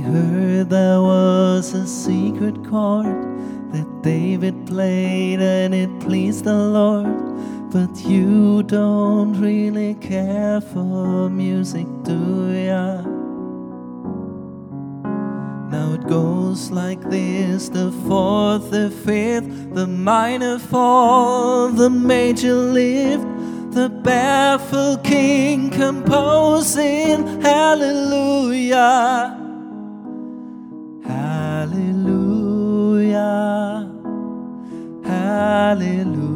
heard there was a secret chord that David played and it pleased the Lord. But you don't really care for music, do ya? Now it goes like this: the fourth, the fifth, the minor fall, the major lift, the baffled king composing hallelujah, hallelujah, hallelujah.